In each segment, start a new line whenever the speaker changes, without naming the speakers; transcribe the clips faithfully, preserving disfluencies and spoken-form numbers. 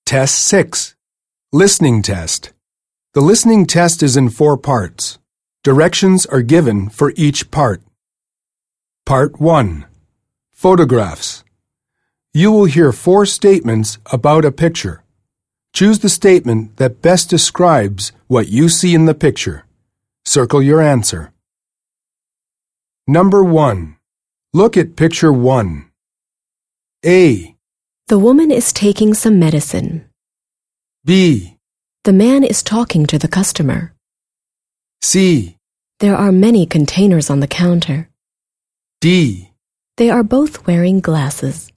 Test six. Listening test. The listening test is in four parts. Directions are given for each part. Part one. Photographs. You will hear four statements about a picture. Choose the statement that best describes what you see in the picture. Circle your answer. Number one. Look at picture one. A.
The woman is taking some medicine.
B.
The man is talking to the customer.
C.
There are many containers on the counter.
D.
They are both wearing glasses.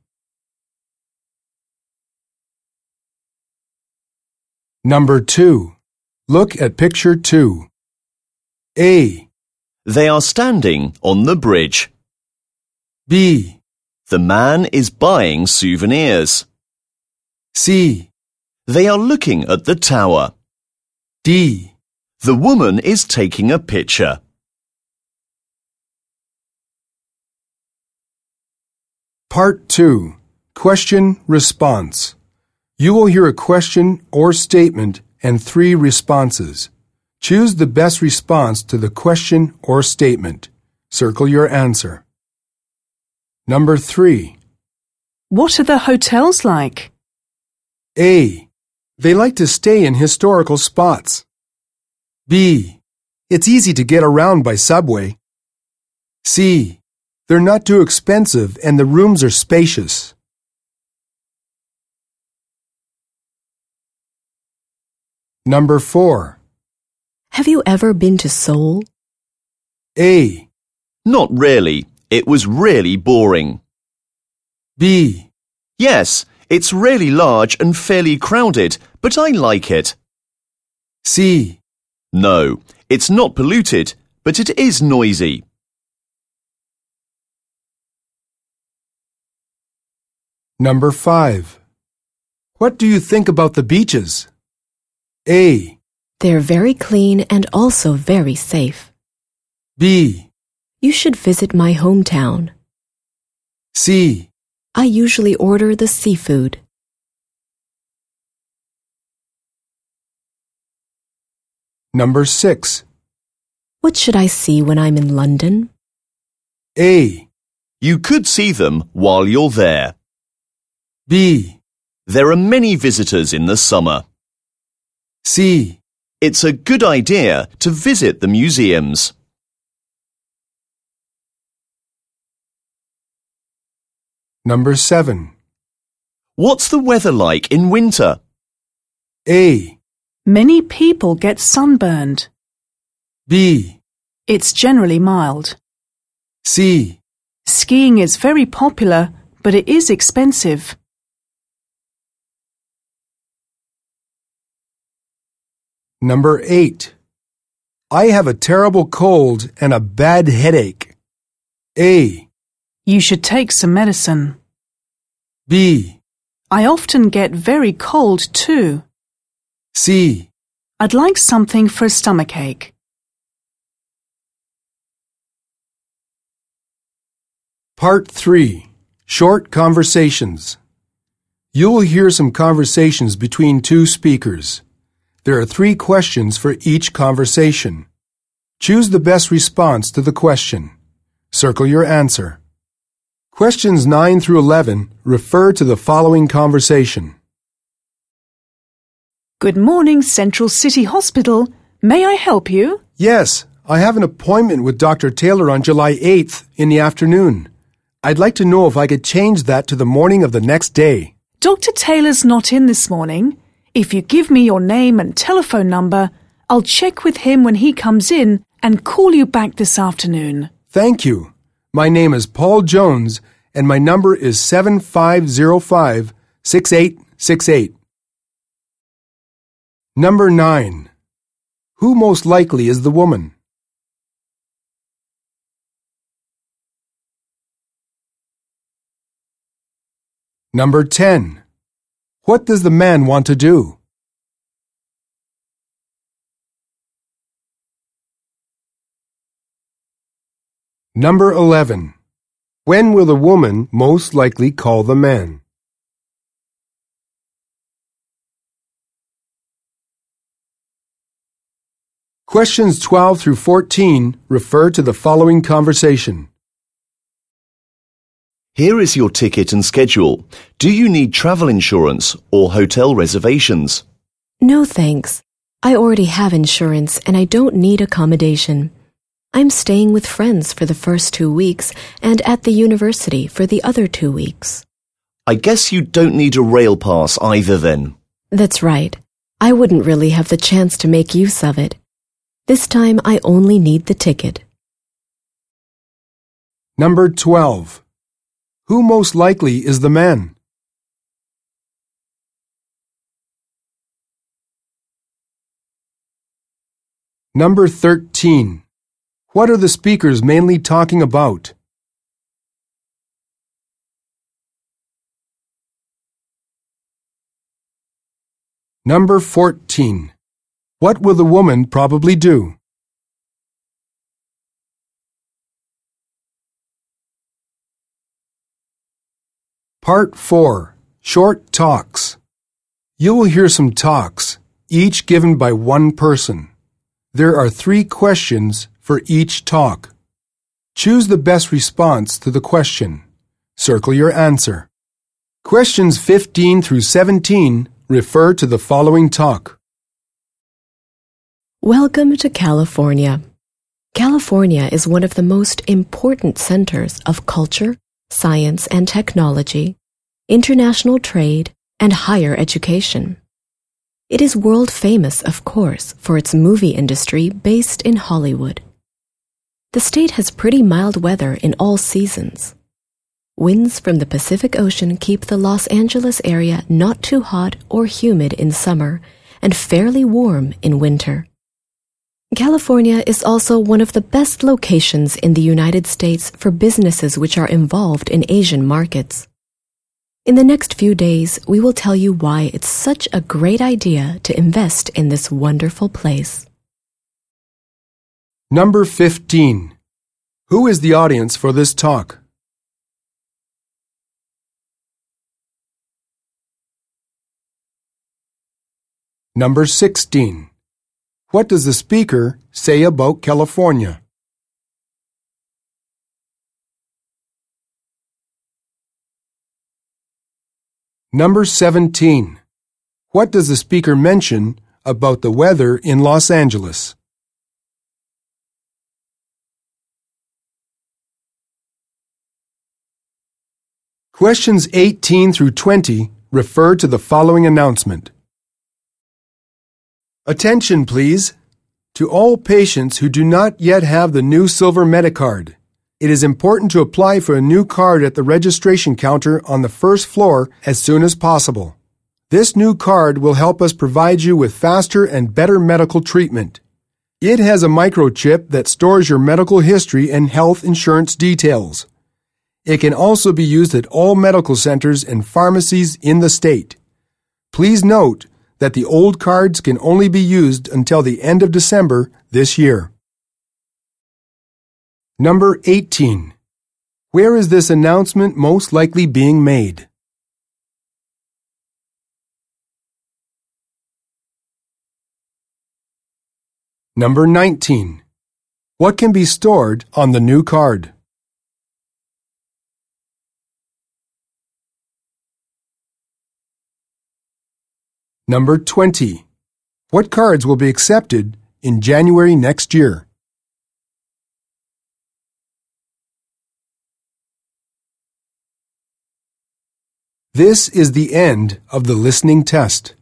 Number two. Look at picture two. A.
They are standing on the bridge.
B.
The man is buying souvenirs.
C.
They are looking at the tower.
D.
The woman is taking a picture.
Part two. Question response. You will hear a question or statement and three responses. Choose the best response to the question or statement. Circle your answer. Number three.
What are the hotels like?
A. They like to stay in historical spots. B. It's easy to get around by subway. C. They're not too expensive and the rooms are spacious. Number four.
Have you ever been to Seoul?
A.
Not really. It was really boring.
B.
Yes, it's really large and fairly crowded, but I like it.
C.
No, it's not polluted, but it is noisy.
Number five. What do you think about the beaches? A.
They're very clean and also very safe.
B.
You should visit my hometown.
C.
I usually order the seafood.
Number six.
What should I see when I'm in London?
A.
You could see them while you're there.
B.
There are many visitors in the summer.
C.
It's a good idea to visit the museums.
Number seven.
What's the weather like in winter?
A.
Many people get sunburned.
B.
It's generally mild.
C.
Skiing is very popular, but it is expensive.
Number eight. I have a terrible cold and a bad headache. A.
You should take some medicine.
B.
I often get very cold too.
C.
I'd like something for a stomachache.
Part three. Short conversations. You will hear some conversations between two speakers. There are three questions for each conversation. Choose the best response to the question. Circle your answer. Questions nine through eleven refer to the following conversation.
Good morning, Central City Hospital. May I help you?
Yes, I have an appointment with Doctor Taylor on July eighth in the afternoon. I'd like to know if I could change that to the morning of the next day.
Doctor Taylor's not in this morning. If you give me your name and telephone number, I'll check with him when he comes in and call you back this afternoon.
Thank you. My name is Paul Jones, and my number is seven five zero five, six eight six eight. Number nine. Who most likely is the woman? Number ten. What does the man want to do? Number eleven. When will the woman most likely call the man? Questions twelve through fourteen refer to the following conversation.
Here is your ticket and schedule. Do you need travel insurance or hotel reservations?
No thanks. I already have insurance and I don't need accommodation. I'm staying with friends for the first two weeks and at the university for the other two weeks.
I guess you don't need a rail pass either then.
That's right. I wouldn't really have the chance to make use of it. This time I only need the ticket.
Number twelve. Who most likely is the man? Number thirteen. What are the speakers mainly talking about? Number fourteen. What will the woman probably do? Part four. Short talks. You will hear some talks, each given by one person. There are three questions for each talk. Choose the best response to the question. Circle your answer. Questions fifteen through seventeen refer to the following talk.
Welcome to California. California is one of the most important centers of culture, science and technology, international trade, and higher education. It is world famous, of course, for its movie industry based in Hollywood. The state has pretty mild weather in all seasons. Winds from the Pacific Ocean keep the Los Angeles area not too hot or humid in summer and fairly warm in winter. California is also one of the best locations in the United States for businesses which are involved in Asian markets. In the next few days, we will tell you why it's such a great idea to invest in this wonderful place.
Number fifteen. Who is the audience for this talk? Number sixteen. What does the speaker say about California? Number seventeen. What does the speaker mention about the weather in Los Angeles? Questions eighteen through twenty refer to the following announcement. Attention, please. To all patients who do not yet have the new Silver Medicard, it is important to apply for a new card at the registration counter on the first floor as soon as possible. This new card will help us provide you with faster and better medical treatment. It has a microchip that stores your medical history and health insurance details. It can also be used at all medical centers and pharmacies in the state. Please note that the old cards can only be used until the end of December this year. Number eighteen. Where is this announcement most likely being made? Number nineteen. What can be stored on the new card? Number twenty. What cards will be accepted in January next year? This is the end of the listening test.